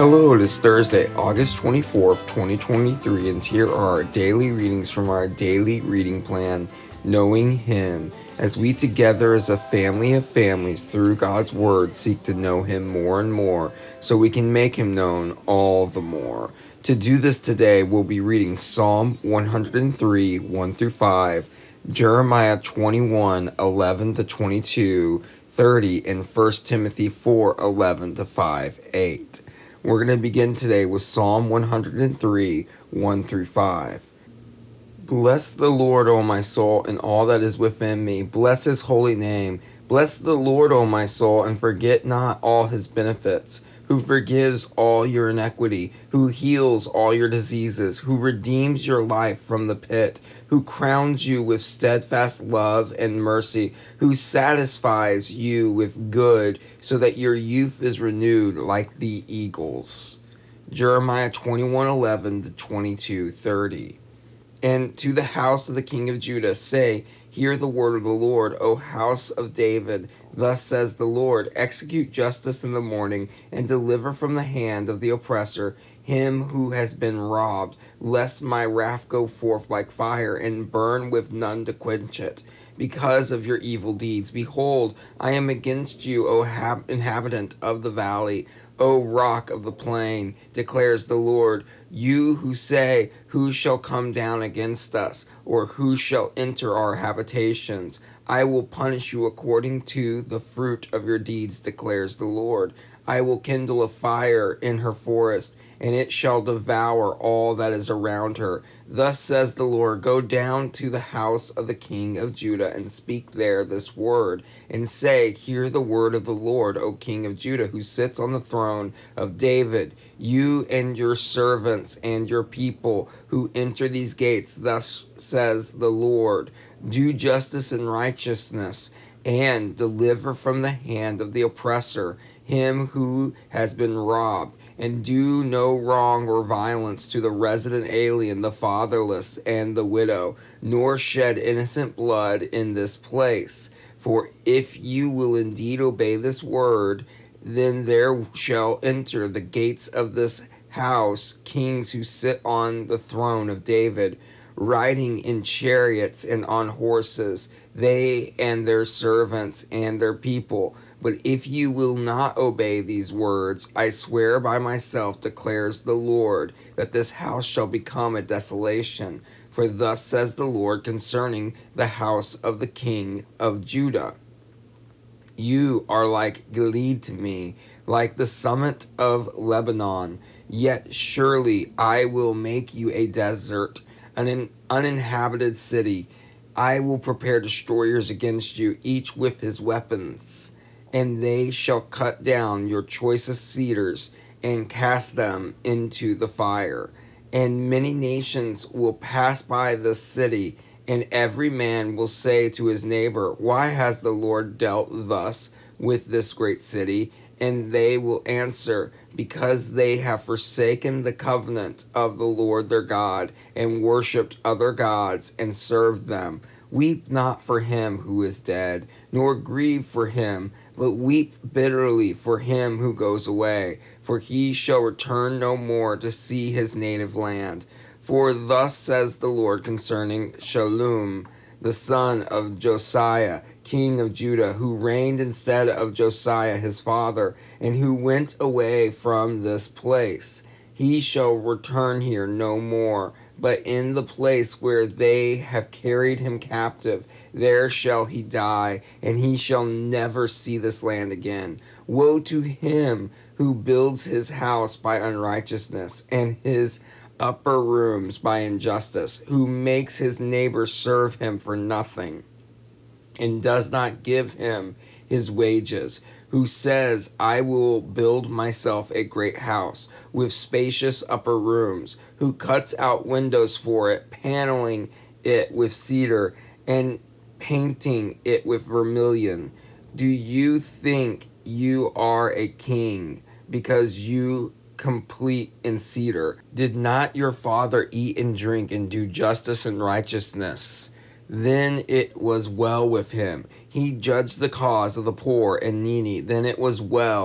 Hello, it is Thursday, August 24th, 2023, and here are our daily readings from our daily reading plan, Knowing Him, as we together as a family of families through God's Word seek to know Him more and more so we can make Him known all the more. To do this today, we'll be reading Psalm 103, 1 through 5, Jeremiah 21, 11 to 22, 30, and 1 Timothy 4, 11 to 5, 8. We're going to begin today with Psalm 103, 1 through 5. Bless the Lord, O my soul, and all that is within me. Bless His holy name. Bless the Lord, O my soul, and forget not all His benefits, who forgives all your iniquity, who heals all your diseases, who redeems your life from the pit, who crowns you with steadfast love and mercy, who satisfies you with good, so that your youth is renewed like the eagles. Jeremiah 21:11 to 22:30. And to the house of the king of Judah say, Hear the word of the Lord, O house of David. Thus says the Lord, Execute justice in the morning, and deliver from the hand of the oppressor him who has been robbed, lest my wrath go forth like fire, and burn with none to quench it. Because of your evil deeds, behold, I am against you, O inhabitant of the valley, O rock of the plain, declares the Lord. You who say, Who shall come down against us, or who shall enter our habitations? I will punish you according to the fruit of your deeds, declares the Lord. I will kindle a fire in her forest, and it shall devour all that is around her. Thus says the Lord, Go down to the house of the king of Judah, and speak there this word, and say, Hear the word of the Lord, O king of Judah, who sits on the throne of David, you and your servants and your people who enter these gates. Thus says the Lord, Do justice and righteousness, and deliver from the hand of the oppressor him who has been robbed, and do no wrong or violence to the resident alien, the fatherless, and the widow, nor shed innocent blood in this place. For if you will indeed obey this word, then there shall enter the gates of this house kings who sit on the throne of David, riding in chariots and on horses, they and their servants and their people. But if you will not obey these words, I swear by myself, declares the Lord, that this house shall become a desolation. For thus says the Lord concerning the house of the king of Judah. You are like Gilead to me, like the summit of Lebanon. Yet surely I will make you a desert, an uninhabited city. I will prepare destroyers against you, each with his weapons. And they shall cut down your choicest cedars and cast them into the fire. And many nations will pass by this city, and every man will say to his neighbor, Why has the Lord dealt thus with this great city? And they will answer, Because they have forsaken the covenant of the Lord their God, and worshipped other gods, and served them. Weep not for him who is dead, nor grieve for him, but weep bitterly for him who goes away, for he shall return no more to see his native land. For thus says the Lord concerning Shallum, the son of Josiah, king of Judah, who reigned instead of Josiah his father, and who went away from this place. He shall return here no more, but in the place where they have carried him captive, there shall he die, and he shall never see this land again. Woe to him who builds his house by unrighteousness, and his upper rooms by injustice, who makes his neighbor serve him for nothing, and does not give him his wages, who says, I will build myself a great house with spacious upper rooms, who cuts out windows for it, paneling it with cedar, and painting it with vermilion. Do you think you are a king because you complete in cedar? Did not your father eat and drink and do justice and righteousness? Then it was well with him. He judged the cause of the poor and needy. Then it was well.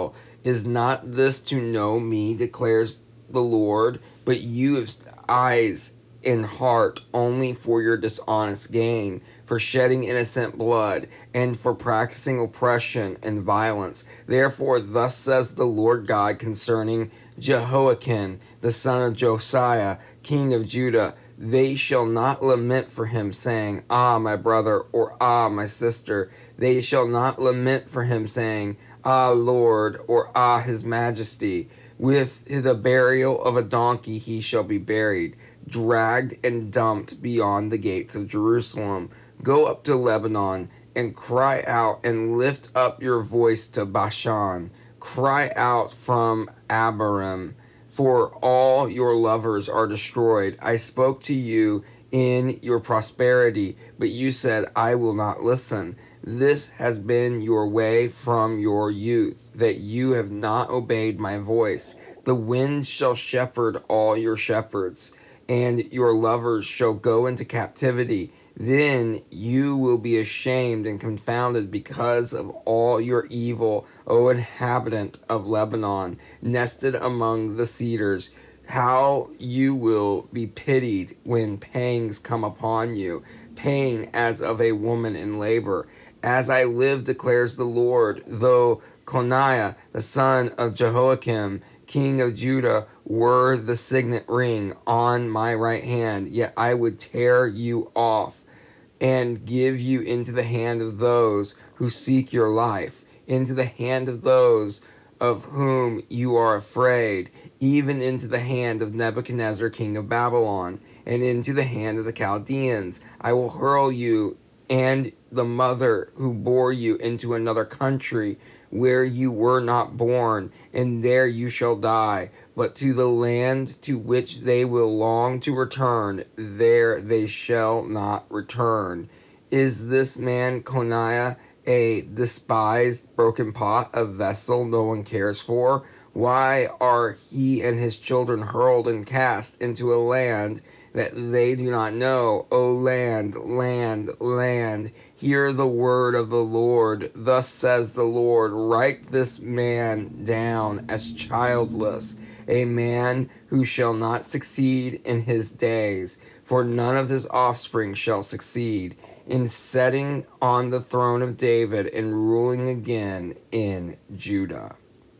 Is not this to know me, declares the Lord? But you have eyes and heart only for your dishonest gain, for shedding innocent blood, and for practicing oppression and violence. Therefore, thus says the Lord God concerning Jehoiakim, the son of Josiah, king of Judah, they shall not lament for him, saying, Ah, my brother, or Ah, my sister. They shall not lament for him, saying, Ah, Lord, or Ah, his majesty. With the burial of a donkey he shall be buried, dragged and dumped beyond the gates of Jerusalem. Go up to Lebanon and cry out and lift up your voice to Bashan. Cry out from Abarim, for all your lovers are destroyed. I spoke to you in your prosperity, but you said, I will not listen. This has been your way from your youth, that you have not obeyed my voice. The wind shall shepherd all your shepherds, and your lovers shall go into captivity. Then you will be ashamed and confounded because of all your evil, O inhabitant of Lebanon, nested among the cedars. How you will be pitied when pangs come upon you, pain as of a woman in labor. As I live, declares the Lord, though Coniah, the son of Jehoiakim, king of Judah, were the signet ring on my right hand, yet I would tear you off and give you into the hand of those who seek your life, into the hand of those of whom you are afraid, even into the hand of Nebuchadnezzar, king of Babylon, and into the hand of the Chaldeans. I will hurl you and the mother who bore you into another country where you were not born, and there you shall die. But to the land to which they will long to return, there they shall not return. Is this man Coniah a despised broken pot, a vessel no one cares for? Why are he and his children hurled and cast into a land that they do not know? O land, land, land, hear the word of the Lord. Thus says the Lord, write this man down as childless, a man who shall not succeed in his days, for none of his offspring shall succeed in setting on the throne of David and ruling again in Judah.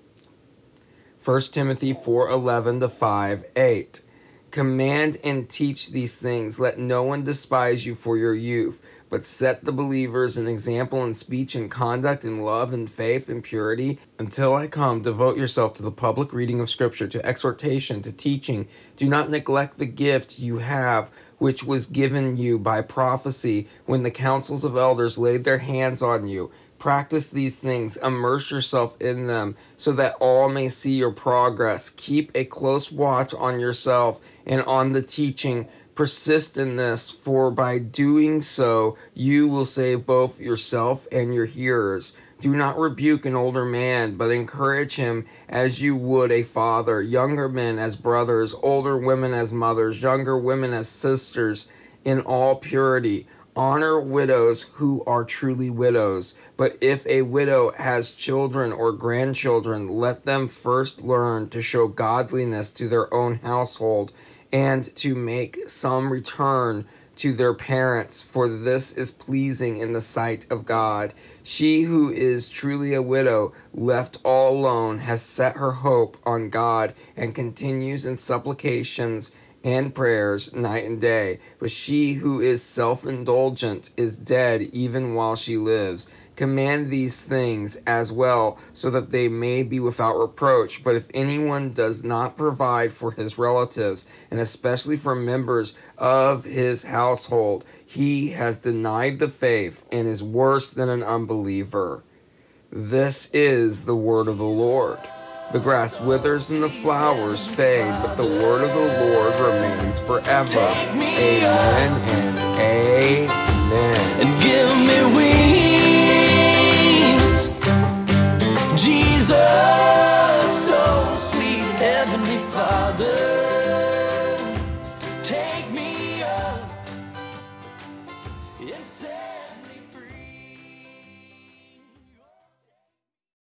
1 Timothy 4:11 to 5:8. Command and teach these things. Let no one despise you for your youth, but set the believers an example in speech and conduct, in love and faith and purity. Until I come, devote yourself to the public reading of Scripture, to exhortation, to teaching. Do not neglect the gift you have, which was given you by prophecy when the councils of elders laid their hands on you. Practice these things, immerse yourself in them, so that all may see your progress. Keep a close watch on yourself and on the teaching. Persist in this, for by doing so, you will save both yourself and your hearers. Do not rebuke an older man, but encourage him as you would a father. Younger men as brothers, older women as mothers, younger women as sisters, in all purity. Honor widows who are truly widows. But if a widow has children or grandchildren, let them first learn to show godliness to their own household and to make some return to their parents, for this is pleasing in the sight of God. She who is truly a widow, left all alone, has set her hope on God and continues in supplications and prayers night and day. But she who is self-indulgent is dead even while she lives. Command these things as well, so that they may be without reproach. But if anyone does not provide for his relatives, and especially for members of his household, he has denied the faith and is worse than an unbeliever. This is the word of the Lord. The grass withers and the flowers fade, but the word of the Lord remains forever. Amen and amen.